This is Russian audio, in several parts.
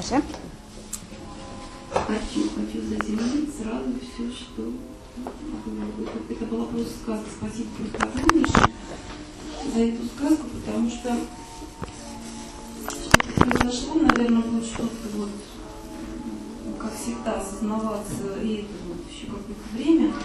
Скажи. Хочу заземлить сразу все, что это была просто сказка. Спасибо просто огромнейшее за эту сказку, потому что что-то произошло, наверное, будет что-то вот, как всегда, осознаваться, и это вот еще какое-то время.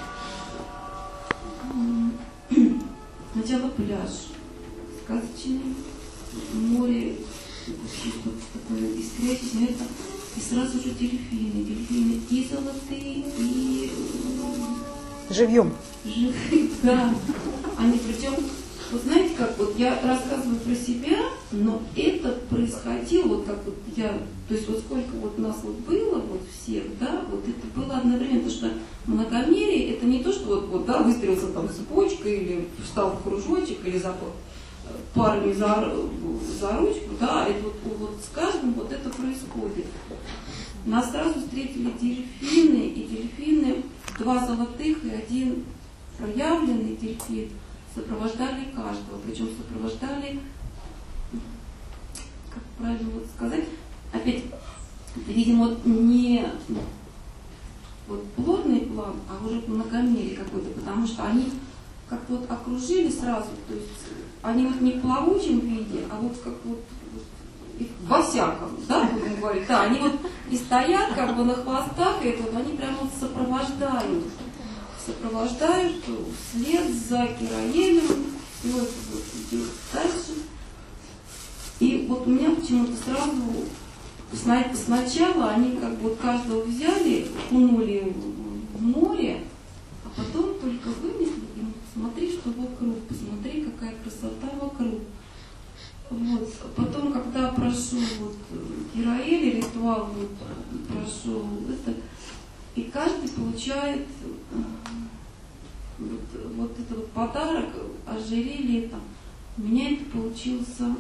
Сначала пляж сказочный, море, вообще что-то такое искрящееся, это, и сразу же дельфины и золотые, и живьем. Живые, да. Они причем, вот знаете, как вот я рассказываю про себя, но это происходило, вот как вот я, то есть вот сколько вот нас вот было, вот всех, да, вот это было одновременно, потому что многомерие это не то, что вот да, выстроился там цепочкой или встал в кружочек или за парами за ручку, да, это вот с каждым вот это происходит. Нас сразу встретили дельфины, и дельфины, 2 золотых и 1 проявленный дельфин, сопровождали каждого, причем сопровождали, как правильно вот сказать, опять, видимо, вот не вот плотный план, а уже многомерие какой-то, потому что они как-то вот окружили сразу, то есть они вот не в плавучем виде, а вот как вот во всяком, да, будем говорить, да, они вот и стоят как бы на хвостах, и вот они прямо вот сопровождают вслед за Кираелем, и вот идет дальше. И вот у меня почему-то сразу, сначала они как бы вот каждого взяли, окунули в море, а потом только вынесли, и смотри, что вокруг, посмотри, какая красота вокруг. Вот. Потом, когда прошел вот Кираэль, ритуал вот, прошел это, и каждый получает вот этот вот подарок, ожерелье там. У меня это получился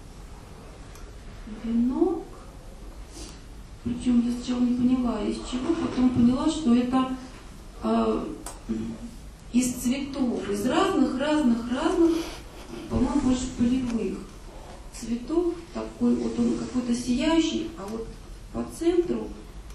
венок, причем я сначала не поняла, из чего, потом поняла, что это из цветов, из разных, по-моему, больше полевых цветов, такой вот он какой-то сияющий, а вот по центру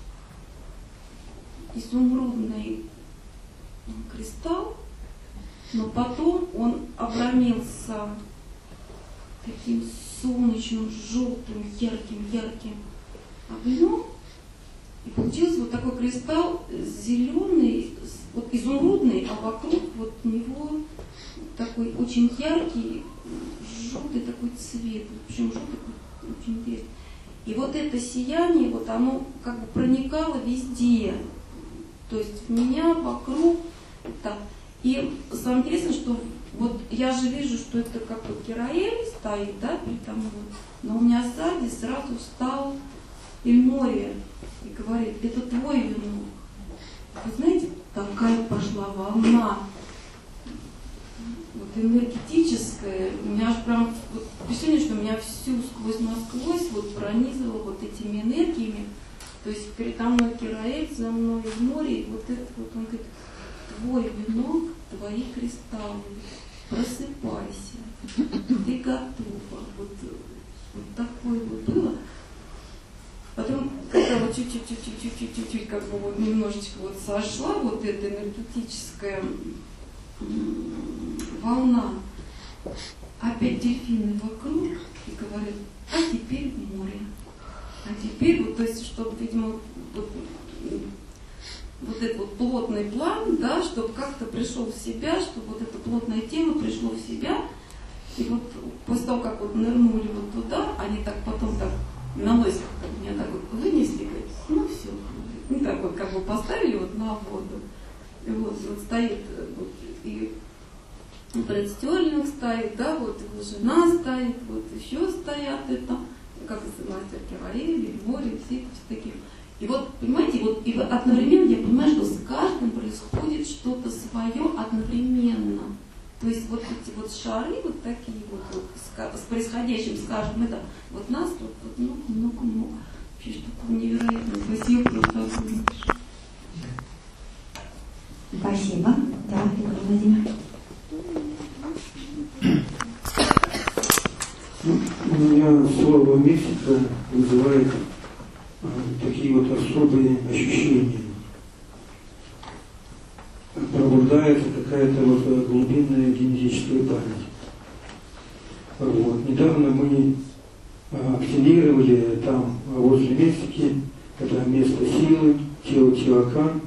изумрудный кристалл, но потом он обрамился таким солнечным, желтым, ярким огнем, и получился вот такой кристалл зеленый, вот изумрудный, а вокруг вот него такой очень яркий, желтый такой цвет, причем желтый очень интересный. И вот это сияние, вот оно как бы проникало везде, то есть в меня, вокруг. Так. И самое интересное, что вот я же вижу, что это как вот Кираэль стоит, да, передо мной, но у меня сзади сразу встал Эльмория и говорит, это твой венок. Вы знаете, такая пошла волна вот энергетическая, у меня аж прям вот, впечатление, что меня всю насквозь вот пронизывало вот этими энергиями. То есть передо мной Кираэль, за мной море, и вот это вот он говорит, твой венок, твои кристаллы, просыпайся, ты готова. Вот такое вот было. Потом, когда вот чуть-чуть, как бы вот немножечко вот сошла вот эта энергетическая волна, опять дельфины вокруг и говорят, а теперь море. А теперь, вот, то есть, чтобы, видимо, вот этот вот плотный план, да, чтобы как-то пришел в себя, чтобы вот эта плотная тема пришла в себя. И вот после того, как вот нырнули вот туда, они так потом так на носик меня так вот вынесли, говорят, ну все, ну так вот как бы поставили вот на воду. И вот стоит, вот, и Брэд Стерлинг стоит, да, вот его жена стоит, вот еще стоят это, как мастер Кираэль, море, все такие. И вот, понимаете, вот, и одновременно я понимаю, что с каждым происходит что-то свое одновременно. То есть вот эти вот шары, вот такие вот с происходящим, скажем, это вот нас тут вот много. Вообще что-то невероятное. Спасибо, просто огромное. Спасибо. Да, Игорь Владимирович. У меня слово мистика вызывает такие вот особые ощущения. Пробуждается какая-то вот глубинная генетическая память. Вот. Недавно мы активировали там возле Мексики, это место силы, Теотиуакан.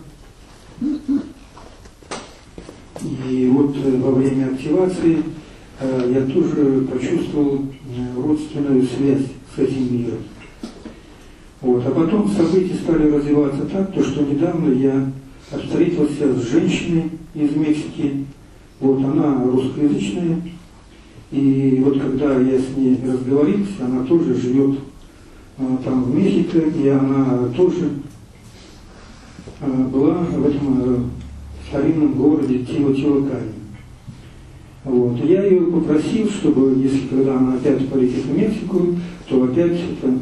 И вот во время активации я тоже почувствовал родственную связь с этим миром. Вот. А потом события стали развиваться так, что недавно я встретился с женщиной из Мексики. Вот, она русскоязычная. И вот когда я с ней разговорился, она тоже живет там в Мехико, и она тоже была в этом старинном городе Теотиуакане. Вот. И я ее попросил, чтобы, если когда она опять полетит в Мексику, то опять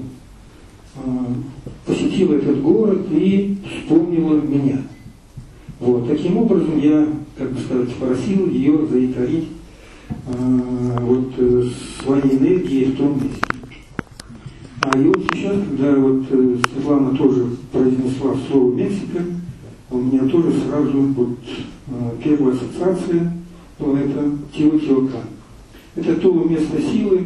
посетила этот город и вспомнила меня. Вот. Таким образом я, как бы сказать, просил ее заикарить вот своей энергией в том месте. И вот сейчас, когда вот Светлана тоже произнесла слово «Мексика», у меня тоже сразу вот первая ассоциация была это Теотиуакан. Это то место силы,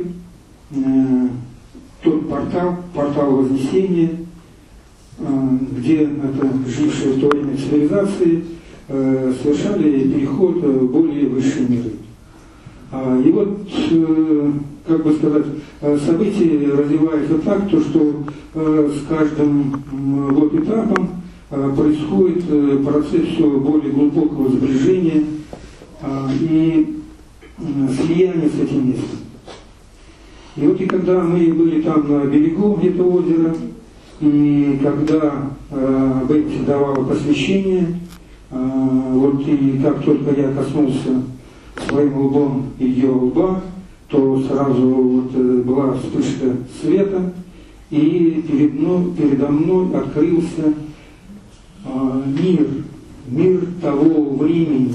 тот портал Вознесения, где это жившие в то время цивилизации совершали переход в более высшие миры. И вот, как бы сказать, события развиваются так, что с каждым вот этапом происходит процесс все более глубокого сближения и слияния с этим местом. И вот и когда мы были там на берегу этого озера, и когда Бетти давала посвящение, вот и как только я коснулся своим лбом ее лба, то сразу вот была вспышка света, и передо мной открылся мир того времени.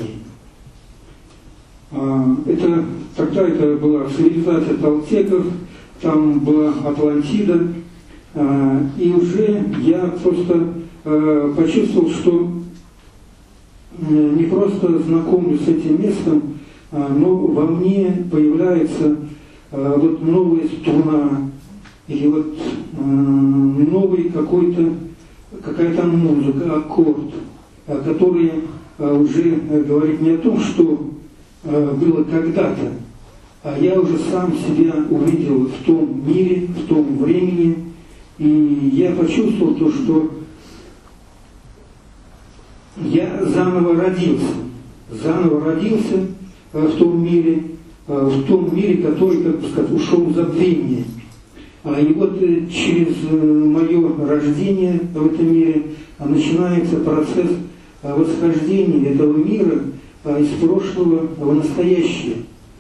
Тогда это была цивилизация толтеков, там была Атлантида, и уже я просто почувствовал, что не просто знакомлюсь с этим местом, но во мне появляется вот новая струна, или вот новый какая-то музыка, аккорд, который уже говорит не о том, что было когда-то, а я уже сам себя увидел в том мире, в том времени, и я почувствовал то, что я заново родился в том мире, который, как бы сказать, ушел в забвение. И вот через мое рождение в этом мире начинается процесс восхождения этого мира из прошлого в настоящее.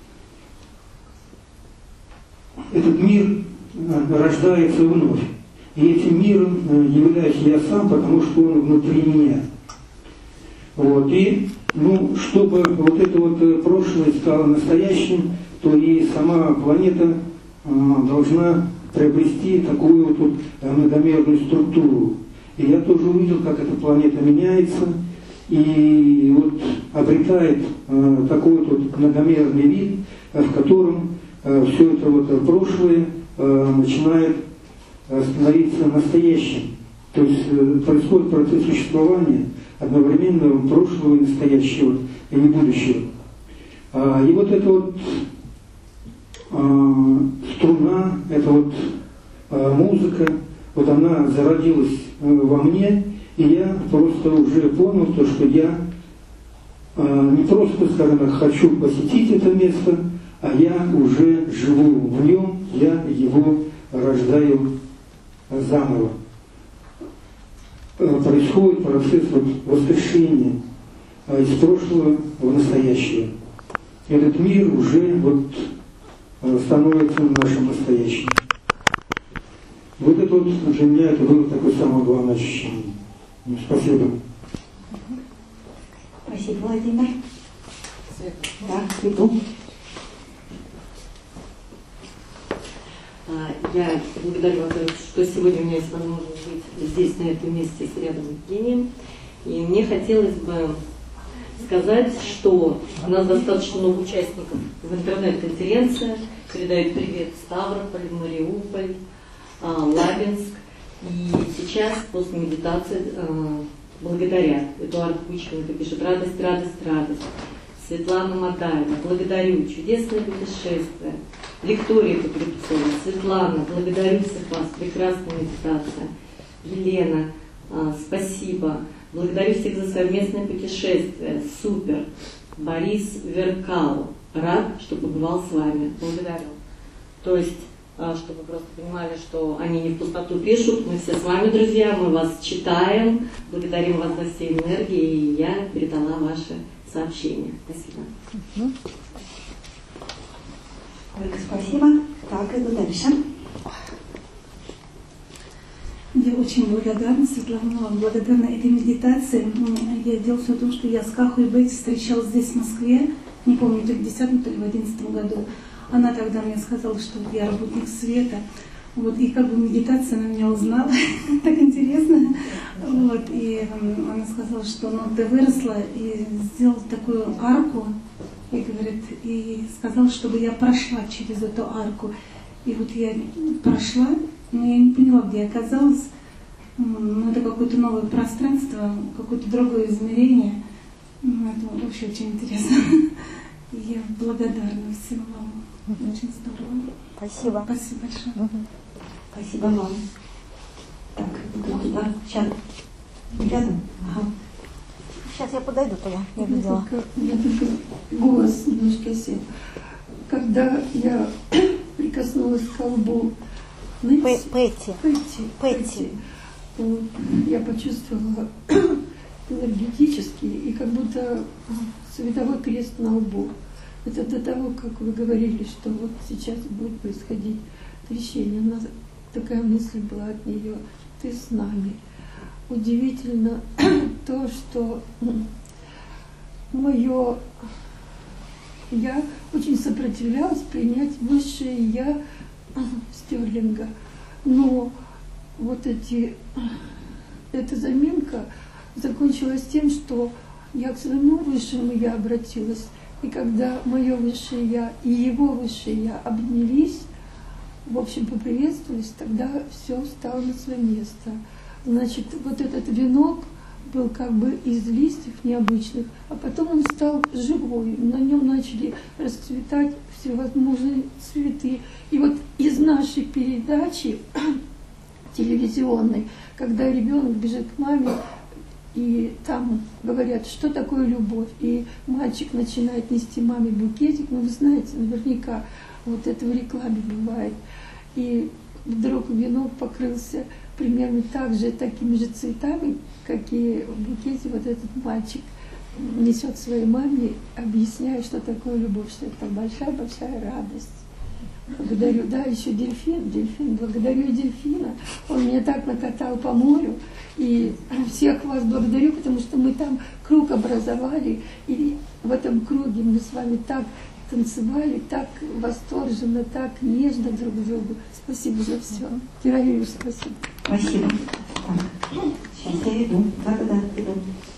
Этот мир рождается вновь. И этим миром являюсь я сам, потому что он внутри меня. Вот. И чтобы вот это вот прошлое стало настоящим, то и сама планета должна приобрести такую вот многомерную структуру. И я тоже увидел, как эта планета меняется, и вот обретает такой вот многомерный вид, в котором все это вот прошлое начинает становиться настоящим. То есть происходит процесс существования одновременно прошлого и настоящего, и будущего. И вот эта вот струна, эта вот музыка, вот она зародилась во мне, и я просто уже понял то, что я не просто, скажем так, хочу посетить это место, а я уже живу в нем, я его рождаю заново. Происходит процесс вот воскрешения из прошлого в настоящее. Этот мир уже вот становится нашим настоящим. Вот это вот для меня это было такое самое главное ощущение. Спасибо. Спасибо, Владимир. Да, иду. Я благодарю, во-первых, что сегодня у меня есть возможность быть здесь, на этом месте, с рядом с Евгением. И мне хотелось бы сказать, что у нас достаточно много участников в интернет-конференции. Передают привет Ставрополь, Мариуполь, Лабинск. И сейчас, после медитации, благодарят. Эдуард Кучеренко пишет: радость, радость, радость. Светлана Матаева: благодарю, чудесное путешествие. Виктория Покрепцова: Светлана, благодарю всех вас, прекрасная медитация. Елена: спасибо. Благодарю всех за совместное путешествие. Супер. Борис Веркал: рад, что побывал с вами. Благодарю. То есть, чтобы вы просто понимали, что они не в пустоту пишут. Мы все с вами, друзья, мы вас читаем. Благодарим вас за все энергии, и я передала ваши сообщения. Спасибо. Ольга, спасибо. Так, иду дальше. Я очень благодарна, Светлана, вам благодарна этой медитации. Я дело все в том, что я с Кахой Бетти встречалась здесь, в Москве, не помню, то ли в 2010, то ли в 2011 году. Она тогда мне сказала, что я работник света. Вот, и как бы медитация она меня узнала, так интересно. Вот, и она сказала, что ты выросла и сделала такую арку, и говорит, и сказала, чтобы я прошла через эту арку. И вот я прошла, но я не поняла, где я оказалась. Ну, это какое-то новое пространство, какое-то другое измерение. Это вообще очень интересно. Я благодарна всем вам. Очень здорово. Спасибо. Спасибо большое. Спасибо вам. Так, иду туда. Сейчас. Рядом? Ага. Сейчас я подойду туда, я видела. Я только голос немножко сел. Когда я прикоснулась к колбу Петти, то я почувствовала энергетически и как будто световой крест на лбу. Это до того, как вы говорили, что вот сейчас будет происходить трещение. У нас такая мысль была от нее: ты с нами. Удивительно то, что мое я очень сопротивлялась принять высшее я Стерлинга. Но вот эта заминка закончилась тем, что я к своему высшему я обратилась. И когда мое высшее я и его высшее я обнялись, в общем, поприветствовались, тогда все встало на свое место. Значит, вот этот венок был как бы из листьев необычных, а потом он стал живой, на нем начали расцветать всевозможные цветы. И вот из нашей передачи телевизионной, когда ребенок бежит к маме, и там говорят, что такое любовь, и мальчик начинает нести маме букетик, ну вы знаете, наверняка вот это в рекламе бывает, и вдруг венок покрылся примерно так же, такими же цветами, какие в букете вот этот мальчик несет своей маме, объясняя, что такое любовь, что это большая-большая радость. Благодарю, да, еще дельфин, благодарю дельфина, он меня так накатал по морю, и всех вас благодарю, потому что мы там круг образовали, и в этом круге мы с вами так танцевали, так восторженно, так нежно друг к другу. Спасибо за все. Кира Юрьевна, спасибо. Спасибо. Так, сейчас я иду. Да, иду.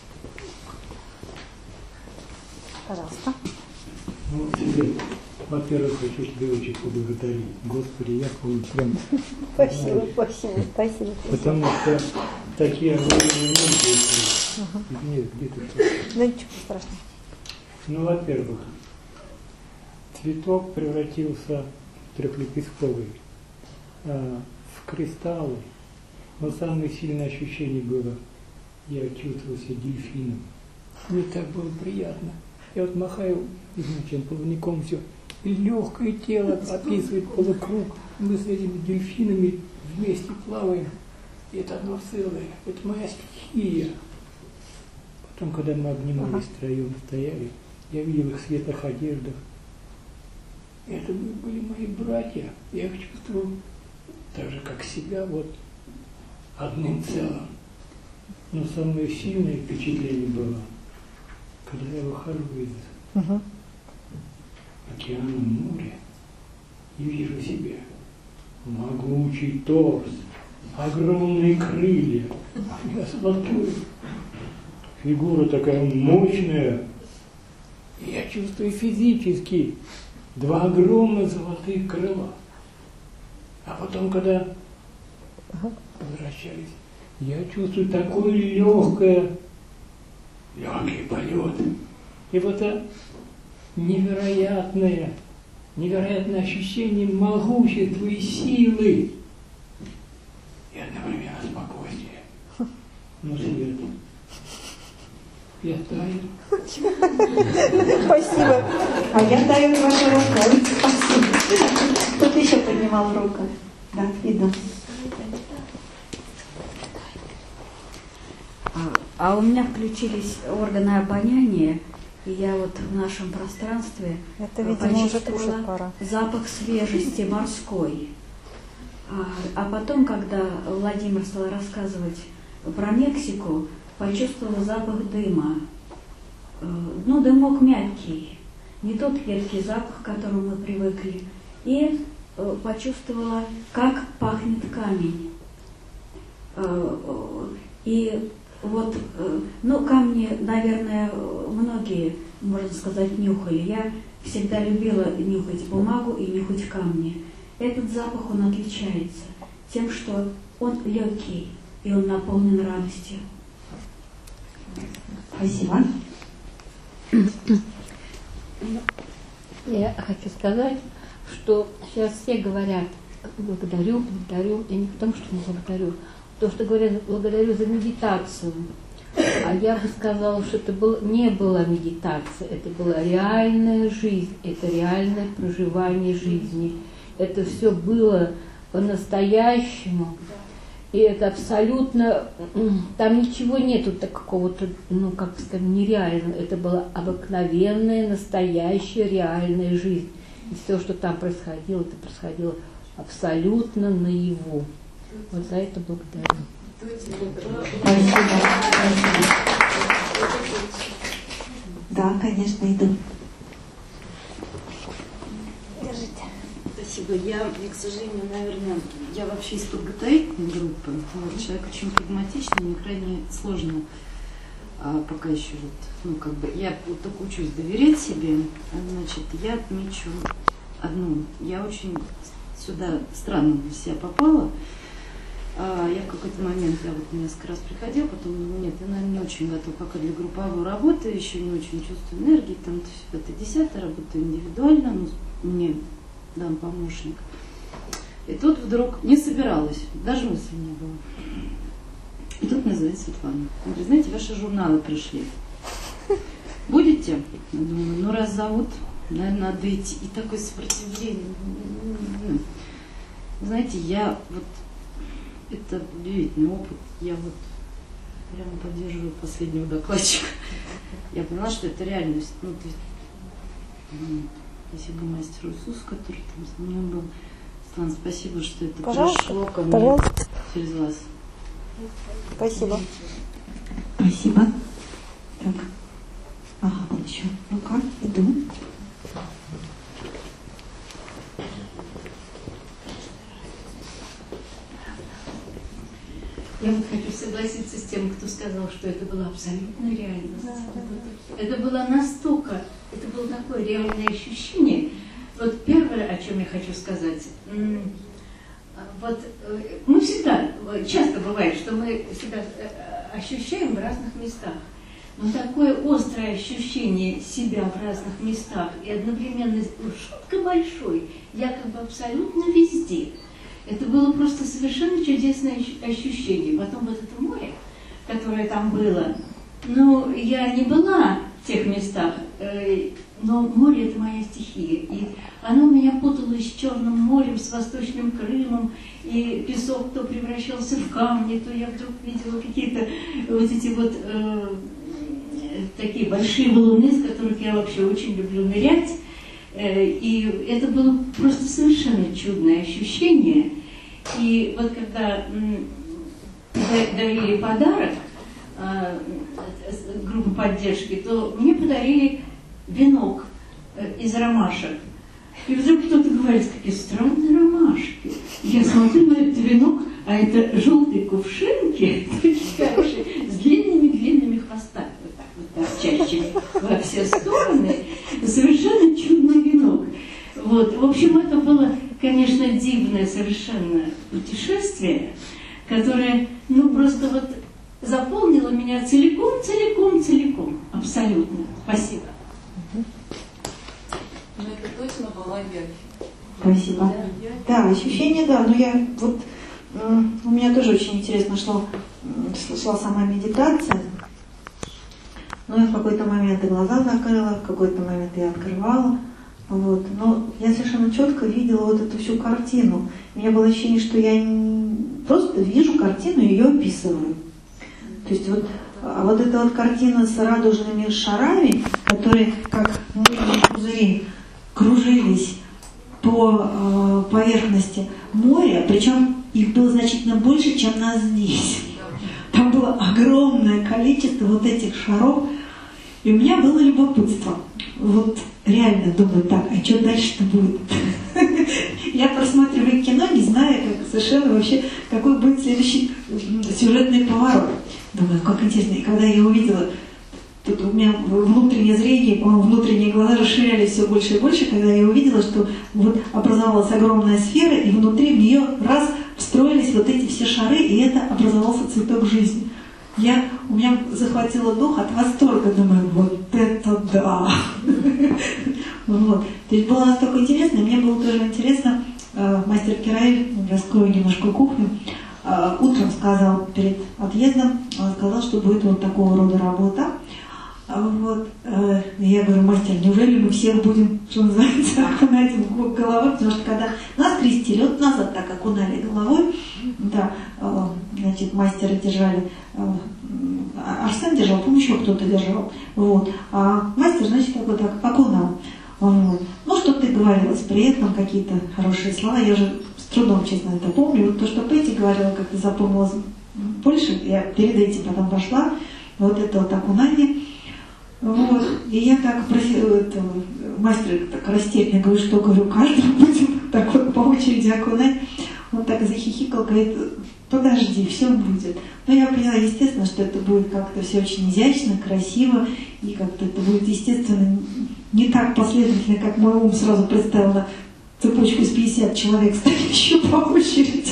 Пожалуйста. Ну, тебе, во-первых, хочу тебя очень поблагодарить. Господи, я прям... Спасибо. Потому что такие огромные люди. Нет, где-то... Да ничего страшного. Ну, во-первых, цветок превратился в трехлепестковый, в кристаллы. Но самое сильное ощущение было, я чувствовал себя дельфином. Мне так было приятно. Я вот махаю измученным плавником, все, и легкое тело описывает полукруг. Мы с этими дельфинами вместе плаваем. И это одно целое. Это моя стихия. Потом, когда мы обнимались втроем, стояли, я видел их в светлых одеждах. Это были мои братья. Я их чувствовал так же, как себя, вот одним целым. Но самое сильное впечатление было, когда я выхожу из океана, моря, и вижу себя. могучий торс, огромные крылья, золотой. Фигура такая мощная. И я чувствую физически 2 огромных золотых крыла. А потом, когда возвращались, я чувствую такой легкий полет. И вот это невероятное ощущение могущества и силы. И одновременно спокойствие. Ну, Свет, я таю. Спасибо. А я даю вашу руку. Спасибо. Кто-то еще поднимал руку. Да, иду. А у меня включились органы обоняния, и я вот в нашем пространстве Это, видимо, уже кушать почувствовала пора. запах свежести морской. А потом, когда Владимир стал рассказывать про Мексику, почувствовала запах дыма. Ну, дымок мягкий, не тот едкий запах, к которому мы привыкли. И почувствовала, как пахнет камень. И вот, ну, камни, наверное, многие, можно сказать, нюхали. Я всегда любила нюхать бумагу и нюхать камни. Этот запах, он отличается тем, что он легкий, и он наполнен радостью. Спасибо. Я хочу сказать, что сейчас все говорят благодарю, и не потому, что не благодарю, то, что говорят благодарю за медитацию. А я бы сказала, что это не была медитация, это была реальная жизнь, это реальное проживание жизни. Это все было по-настоящему. И это абсолютно, там ничего нету какого-то, ну, как сказать, нереального. Это была обыкновенная, настоящая, реальная жизнь. И все, что там происходило, это происходило абсолютно наяву. Вот за это благодарю. Спасибо. Да, конечно, иду. Спасибо. Я, к сожалению, наверное, я вообще из подготовительной группы. Вот, человек очень прагматичный, мне крайне сложно пока еще вот, ну, как бы, я вот только учусь доверять себе. Значит, я отмечу одну. Я очень сюда странно для себя попала. Я в какой-то момент, я вот несколько раз приходила, потом, нет, я, наверное, не очень готова пока для групповой работы, еще не очень чувствую энергии, там, это 10-я, работаю индивидуально, ну, мне дан помощник. И тут вдруг не собиралась, даже мысли не было. И тут меня зовет Светлана. Она говорит, знаете, ваши журналы пришли. Будете? Я думаю, ну раз зовут, наверное, надо идти. И такое сопротивление. Знаете, я вот, это удивительный опыт. Я вот прямо поддерживаю последнего докладчика. Я поняла, что это реальность. Ну, то есть, спасибо мастеру Иисусу, который там со мной был. Светлана, спасибо, что это пришло ко мне через вас. Спасибо. Спасибо. Так. Ага, вот еще рука. Иду. Я вот хочу согласиться с тем, кто сказал, что это была абсолютная реальность. Это было настолько, это было такое реальное ощущение. Вот первое, о чем я хочу сказать, вот мы всегда, часто бывает, что мы себя ощущаем в разных местах. Но такое острое ощущение себя в разных местах и одновременно жутко большой, я как бы абсолютно везде. Это было просто совершенно чудесное ощущение. Потом вот это море, которое там было, ну, я не была в тех местах, но море – это моя стихия. И оно меня путалось с Черным морем, с Восточным Крымом, и песок то превращался в камни, то я вдруг видела какие-то вот эти вот такие большие валуны, с которых я вообще очень люблю нырять. И это было просто совершенно чудное ощущение. И вот когда дарили подарок группы поддержки, то мне подарили венок из ромашек. И вдруг кто-то говорит, какие странные ромашки. Я смотрю на этот венок, а это желтые кувшинки, очень хорошие, с длинными хвостами, вот так вот торчащими во все стороны. Совершенно чудный венок. Вот. В общем, это было, конечно, дивное совершенно путешествие, которое, ну, просто вот заполнило меня целиком, абсолютно. Спасибо. Но это точно была Верхи. Спасибо. Да, ощущение, да. Но я вот у меня тоже очень интересно шла сама медитация. Но я в какой-то момент и глаза закрыла, в какой-то момент я открывала. Вот. Но я совершенно четко видела вот эту всю картину. У меня было ощущение, что я просто вижу картину и ее описываю. То есть вот эта вот картина с радужными шарами, которые как мыльные пузыри кружились по поверхности моря, причем их было значительно больше, чем нас здесь. Там было огромное количество вот этих шаров, и у меня было любопытство. Вот реально думаю, так, а что дальше-то будет? Я просматриваю кино, не зная, как совершенно вообще, какой будет следующий сюжетный поворот. Думаю, как интересно. И когда я увидела, тут у меня внутреннее зрение, по-моему, внутренние глаза расширялись все больше и больше, когда я увидела, что вот образовалась огромная сфера, и внутри в нее раз встроились вот эти все шары, и это образовался цветок жизни. У меня захватило дух от восторга, думаю, вот это да! Вот. То есть было настолько интересно, и мне было тоже интересно, мастер Кираэль, раскрою немножко кухню, утром сказал перед отъездом, он сказал, что будет вот такого рода работа. Вот. Я говорю, мастер, неужели мы всех будем, что называется, окунать в головой, потому что когда нас крестили, вот назад так окунали головой, да, значит, мастера держали, Арсен держал, помню, еще кто-то держал, вот, а мастер, значит, вот так окунал. Вот. Ну, что ты говорилось, при этом какие-то хорошие слова, я же с трудом, честно, это помню, вот то, что Петти говорила, как-то запомнилось больше, я перед этим потом пошла, вот это вот окунание. Вот. И я так просила, мастер так растерянно говорю, что, говорю, каждому будем так вот по очереди окунать. Он так захихикал, говорит, подожди, все будет. Но я поняла, естественно, что это будет как-то все очень изящно, красиво, и как-то это будет, естественно, не так последовательно, как мой ум сразу представил на цепочку из 50 человек, стоящих по очереди.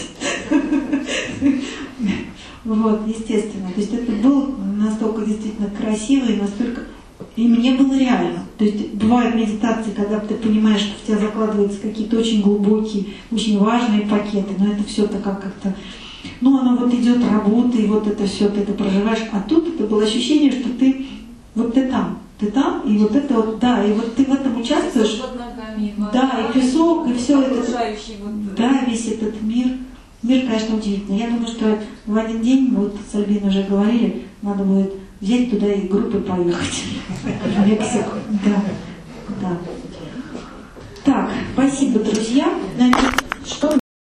Вот, естественно. То есть это было настолько действительно красиво и настолько... И мне было реально. То есть бывают медитации, когда ты понимаешь, что в тебя закладываются какие-то очень глубокие, очень важные пакеты, но это все-то как-то... Ну, оно вот идет работа, и вот это все, ты это проживаешь. А тут это было ощущение, что ты там, и вот это вот, да, и вот ты в этом участвуешь. Под ногами, да, и песок, и все это. Вот, да, весь этот мир. Мир, конечно, удивительный. Я думаю, что в один день, вот с Альбиной уже говорили, надо будет взять туда и группой поехать в Мексику. Да. Так, спасибо, друзья. Что